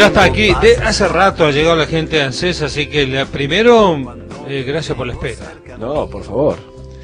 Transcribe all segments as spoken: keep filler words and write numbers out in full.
ya está aquí. De, hace rato ha llegado la gente de ANSES, así que la, primero, eh, gracias por la espera. No, por favor.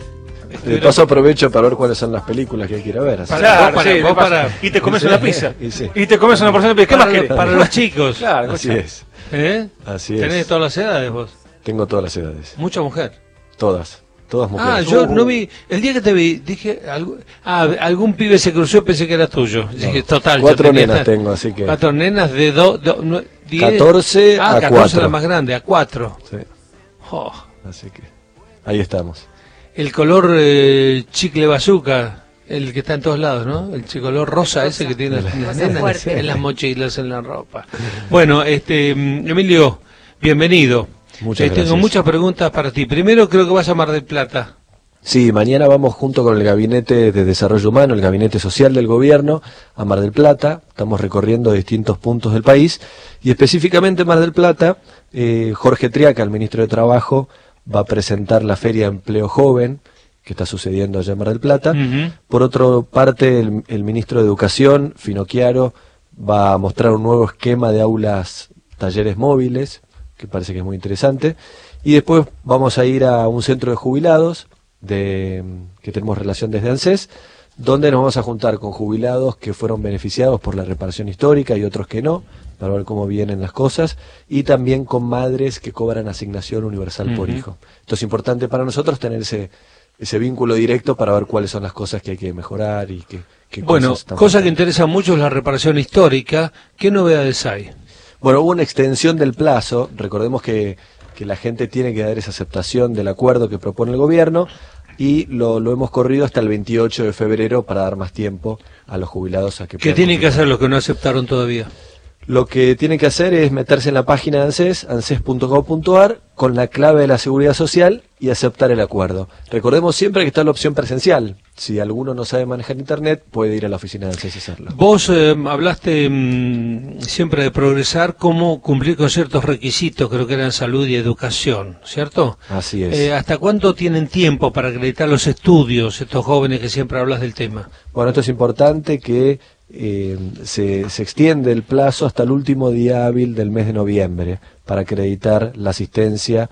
De paso aprovecho para ver cuáles son las películas que hay que ir a ver. Así. Claro, Vos para, sí, vos para, y te comes una pizza. Y, sí. Y te comes una porción de pizza. ¿Qué para, más querés? para los chicos. Claro, Así escucha. es. ¿Eh? Así ¿Tenés es. todas las edades vos? Tengo todas las edades. Mucha mujer. Todas. Todas mujeres. Ah, yo no vi. El día que te vi, dije. Algo, ah, algún pibe se cruzó y pensé que era tuyo. No. Dije, total. Cuatro yo tenía nenas esta- tengo, así que. Cuatro nenas de dos. Do, no, diez. catorce ah, a catorce cuatro. la más grande, a cuatro. Sí. Oh, Así que. Ahí estamos. el color eh, chicle bazooka, el que está en todos lados, ¿no? El chi- color rosa ese que tiene las, las nenas fuerte. en las mochilas, en la ropa. Bueno, este mm, Emilio, bienvenido. Muchas Eh, Tengo gracias. muchas preguntas para ti. Primero creo que vas a Mar del Plata. Sí, mañana vamos junto con el Gabinete de Desarrollo Humano, el Gabinete Social del Gobierno, a Mar del Plata. Estamos recorriendo distintos puntos del país y específicamente en Mar del Plata, eh, Jorge Triaca, el ministro de Trabajo, va a presentar la Feria de Empleo Joven, que está sucediendo allá en Mar del Plata. Ujú. Por otra parte, el, el ministro de Educación, Finocchiaro, va a mostrar un nuevo esquema de aulas, talleres móviles, que parece que es muy interesante. Y después vamos a ir a un centro de jubilados, de, que tenemos relación desde ANSES, donde nos vamos a juntar con jubilados que fueron beneficiados por la reparación histórica y otros que no, para ver cómo vienen las cosas, y también con madres que cobran asignación universal por Ujú. hijo. Esto es importante para nosotros, tener ese, ese vínculo directo para ver cuáles son las cosas que hay que mejorar y qué, qué Bueno, cosas están cosa que faltando. interesa mucho es la reparación histórica. ¿Qué novedades hay? Bueno, hubo una extensión del plazo. Recordemos que, que la gente tiene que dar esa aceptación del acuerdo que propone el gobierno y lo, lo hemos corrido hasta el veintiocho de febrero para dar más tiempo a los jubilados a que ¿Qué puedan tienen que consultar. hacer los que no aceptaron todavía? Lo que tienen que hacer es meterse en la página de ANSES, anses punto gov punto ar, con la clave de la seguridad social y aceptar el acuerdo. Recordemos siempre que está la opción presencial. Si alguno no sabe manejar internet, puede ir a la oficina de ANSES y hacerlo. Vos eh, hablaste mm, siempre de progresar, cómo cumplir con ciertos requisitos, creo que eran salud y educación, ¿cierto? Así es. Eh, ¿Hasta cuánto tienen tiempo para acreditar los estudios estos jóvenes que siempre hablas del tema? Bueno, esto es importante que eh, se, se extiende el plazo hasta el último día hábil del mes de noviembre para acreditar la asistencia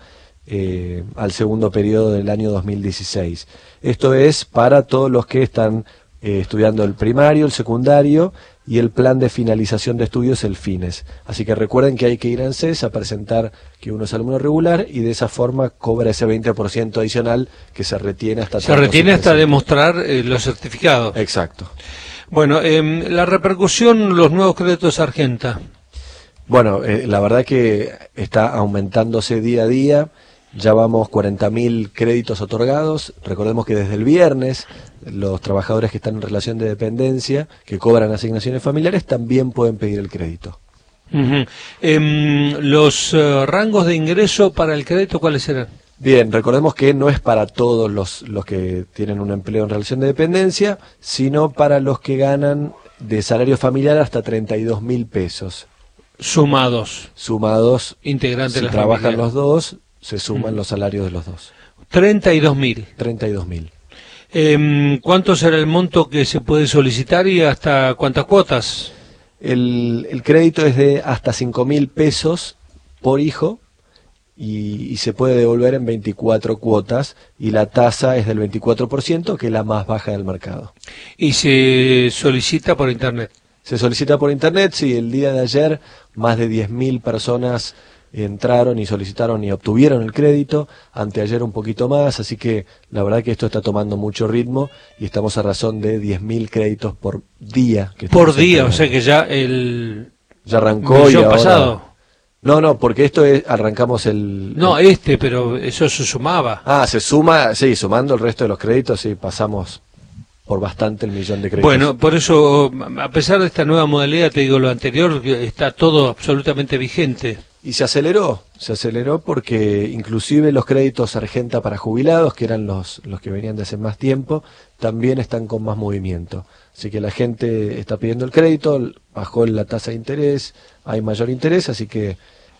eh, al segundo periodo del año dos mil dieciséis. Esto es para todos los que están eh, estudiando el primario, el secundario y el plan de finalización de estudios, el FINES. Así que recuerden que hay que ir a ANSES a presentar que uno es alumno regular y de esa forma cobra ese veinte por ciento adicional que se retiene hasta Se tanto retiene hasta presente. demostrar eh, los certificados. Exacto. Bueno, em, la repercusión, los nuevos créditos Argenta. Bueno, eh, la verdad que está aumentándose día a día. Ya vamos cuarenta mil créditos otorgados. Recordemos que desde el viernes los trabajadores que están en relación de dependencia, que cobran asignaciones familiares, también pueden pedir el crédito. Ujú. Em, los eh, rangos de ingreso para el crédito, ¿cuáles serán? Bien, recordemos que no es para todos los, los que tienen un empleo en relación de dependencia, sino para los que ganan de salario familiar hasta treinta y dos mil pesos. Sumados, Sumados, integrantes si de la trabajan familia. los dos, se suman Mm. los salarios de los dos. treinta y dos mil. treinta y dos mil. Em, ¿Cuánto será el monto que se puede solicitar y hasta cuántas cuotas? El, el crédito es de hasta cinco mil pesos por hijo y, y se puede devolver en veinticuatro cuotas y la tasa es del veinticuatro por ciento, que es la más baja del mercado. Y se solicita por internet. Se solicita por internet, sí, el día de ayer más de diez mil personas entraron y solicitaron y obtuvieron el crédito, anteayer un poquito más, así que la verdad que esto está tomando mucho ritmo y estamos a razón de diez mil créditos por día. Que Por estamos día, o entregando. sea que ya el Ya arrancó y millón ahora... pasado. No, no, porque esto es, arrancamos el... No, el- este, pero eso se sumaba. Ah, se suma, sí, sumando el resto de los créditos, sí, pasamos por bastante el millón de créditos. Bueno, por eso, a pesar de esta nueva modalidad, te digo lo anterior, está todo absolutamente vigente. Y se aceleró, se aceleró porque inclusive los créditos Argenta para jubilados, que eran los, los que venían de hace más tiempo, también están con más movimiento. Así que la gente está pidiendo el crédito, bajó la tasa de interés, hay mayor interés, así que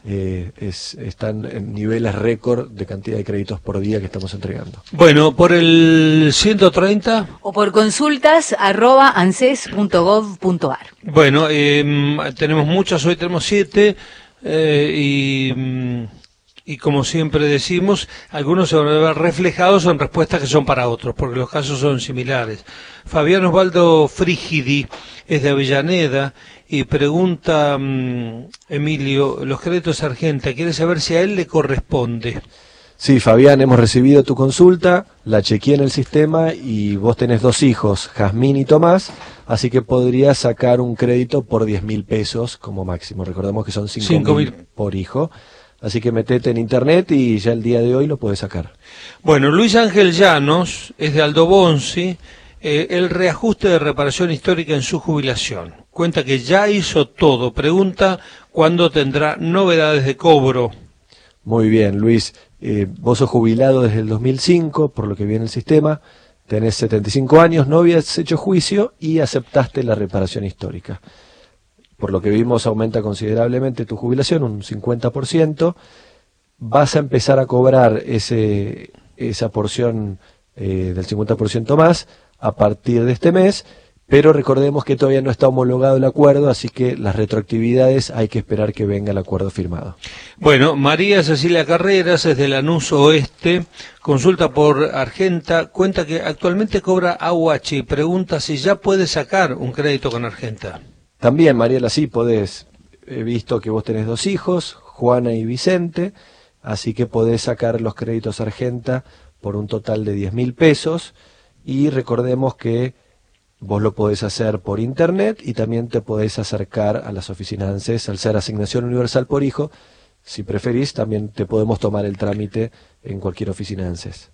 eh, es, están en niveles récord de cantidad de créditos por día que estamos entregando. Bueno, por el ciento treinta... O por consultas arroba anses punto gov punto ar. Bueno, eh, tenemos muchas, hoy tenemos siete, eh, y... Y como siempre decimos, algunos se van a ver reflejados en respuestas que son para otros, porque los casos son similares. Fabián Osvaldo Frígidi es de Avellaneda y pregunta, um, Emilio, los créditos Argenta, quiere saber si a él le corresponde. Sí, Fabián, hemos recibido tu consulta, la chequeé en el sistema y vos tenés dos hijos, Jazmín y Tomás, así que podrías sacar un crédito por diez mil pesos como máximo. Recordemos que son cinco mil por hijo. Así que metete en internet y ya el día de hoy lo puedes sacar. Bueno, Luis Ángel Llanos es de Aldo Bonzi, eh, el reajuste de reparación histórica en su jubilación. Cuenta que ya hizo todo. Pregunta cuándo tendrá novedades de cobro. Muy bien, Luis. Eh, vos sos jubilado desde el dos mil cinco, por lo que viene el sistema. Tenés setenta y cinco años, no habías hecho juicio y aceptaste la reparación histórica. Por lo que vimos, aumenta considerablemente tu jubilación, un cincuenta por ciento. Vas a empezar a cobrar ese, esa porción eh, del cincuenta por ciento más a partir de este mes, pero recordemos que todavía no está homologado el acuerdo, así que las retroactividades hay que esperar que venga el acuerdo firmado. Bueno, María Cecilia Carreras es de Lanús Oeste, consulta por Argenta, cuenta que actualmente cobra A U H y pregunta si ya puede sacar un crédito con Argenta. También, Mariela, sí podés. He visto que vos tenés dos hijos, Juana y Vicente, así que podés sacar los créditos Argenta por un total de diez mil pesos y recordemos que vos lo podés hacer por internet y también te podés acercar a las oficinas de ANSES al ser asignación universal por hijo. Si preferís, también te podemos tomar el trámite en cualquier oficina de ANSES.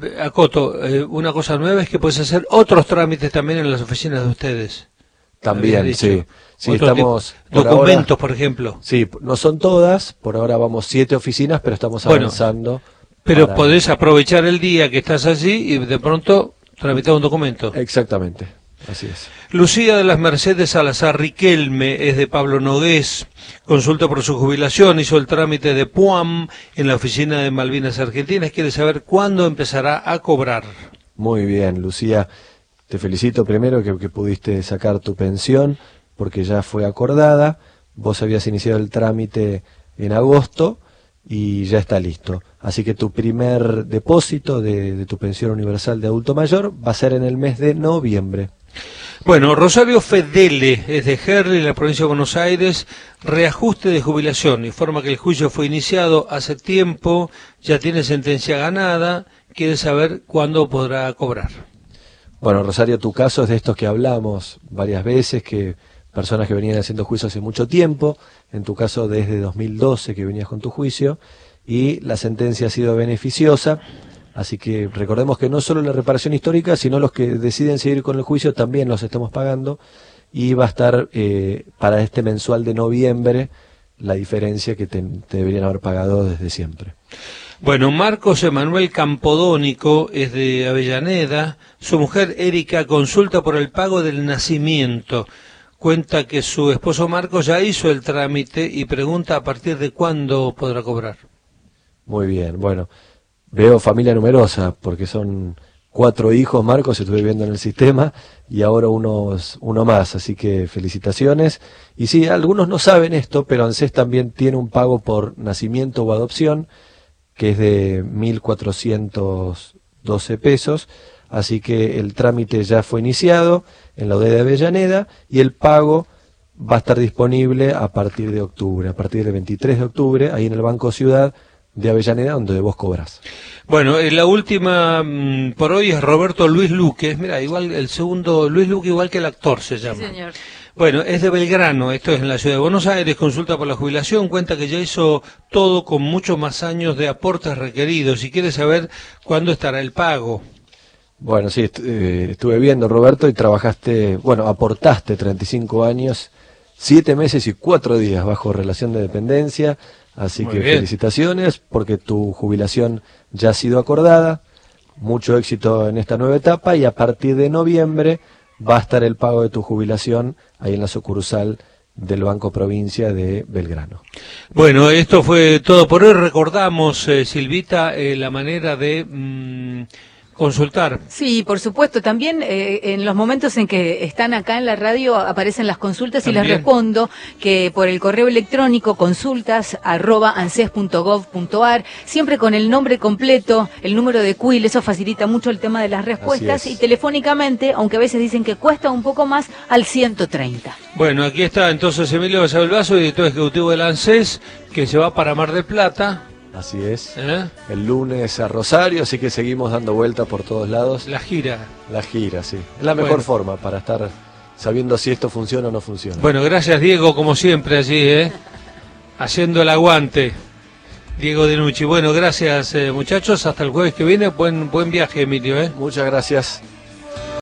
Acoto, eh, una cosa nueva es que podés hacer otros trámites también en las oficinas de ustedes. También, sí. Sí, estamos por documentos, ahora, por ejemplo. Sí, no son todas, por ahora vamos siete oficinas, pero estamos avanzando. Bueno, pero para... podés aprovechar el día que estás allí y de pronto tramitar un documento. Exactamente, así es. Lucía de las Mercedes Salazar Riquelme es de Pablo Nogués, consulta por su jubilación, hizo el trámite de P U A M en la oficina de Malvinas Argentinas, quiere saber cuándo empezará a cobrar. Muy bien, Lucía. Te felicito primero que, que pudiste sacar tu pensión porque ya fue acordada. Vos habías iniciado el trámite en agosto y ya está listo. Así que tu primer depósito de, de tu pensión universal de adulto mayor va a ser en el mes de noviembre. Bueno, Rosario Fedele es de Herli, en la provincia de Buenos Aires, reajuste de jubilación. Informa que el juicio fue iniciado hace tiempo, ya tiene sentencia ganada, quiere saber cuándo podrá cobrar. Bueno, Rosario, tu caso es de estos que hablamos varias veces, que personas que venían haciendo juicio hace mucho tiempo, en tu caso desde dos mil doce que venías con tu juicio, y la sentencia ha sido beneficiosa, así que recordemos que no solo la reparación histórica, sino los que deciden seguir con el juicio también los estamos pagando, y va a estar eh, para este mensual de noviembre la diferencia que te, te deberían haber pagado desde siempre. Bueno, Marcos Emanuel Campodónico es de Avellaneda, su mujer Erika consulta por el pago del nacimiento, cuenta que su esposo Marcos ya hizo el trámite y pregunta a partir de cuándo podrá cobrar. Muy bien, bueno, veo familia numerosa porque son cuatro hijos, Marcos, estuve viendo en el sistema y ahora unos, uno más, así que felicitaciones. Y sí, algunos no saben esto, pero ANSES también tiene un pago por nacimiento o adopción, que es de mil cuatrocientos doce pesos, así que el trámite ya fue iniciado en la U D E de Avellaneda y el pago va a estar disponible a partir de octubre, a partir del veintitrés de octubre, ahí en el Banco Ciudad de Avellaneda, donde vos cobras. Bueno, la última mmm, por hoy es Roberto Luis Luque, mira, igual el segundo, Luis Luque igual que el actor se llama. Sí, señor. Bueno, es de Belgrano, esto es en la ciudad de Buenos Aires, consulta por la jubilación, cuenta que ya hizo todo con muchos más años de aportes requeridos y quiere saber cuándo estará el pago. Bueno, sí, est eh, estuve viendo, Roberto, y trabajaste, bueno, aportaste treinta y cinco años, siete meses y cuatro días bajo relación de dependencia, así Muy que bien. Felicitaciones porque tu jubilación ya ha sido acordada, mucho éxito en esta nueva etapa y a partir de noviembre va a estar el pago de tu jubilación ahí en la sucursal del Banco Provincia de Belgrano. Bueno, esto fue todo por hoy. Recordamos, eh, Silvita, eh, la manera de mm, consultar. Sí, por supuesto. También eh, en los momentos en que están acá en la radio aparecen las consultas y También. les respondo que por el correo electrónico consultas arroba anses punto gov punto ar, siempre con el nombre completo, el número de Q I L, eso facilita mucho el tema de las respuestas, Así es. y telefónicamente, aunque a veces dicen que cuesta un poco más, al ciento treinta. Bueno, aquí está entonces Emilio Basavilbaso, director ejecutivo del ANSES, que se va para Mar del Plata. Así es. ¿eh? El lunes a Rosario, así que seguimos dando vueltas por todos lados. La gira. La gira, sí. Es la mejor Bueno. forma para estar sabiendo si esto funciona o no funciona. Bueno, gracias Diego, como siempre allí, ¿eh? haciendo el aguante. Diego Denucci. Bueno, gracias eh, muchachos, hasta el jueves que viene. Buen, buen viaje, Emilio. ¿eh? Muchas gracias.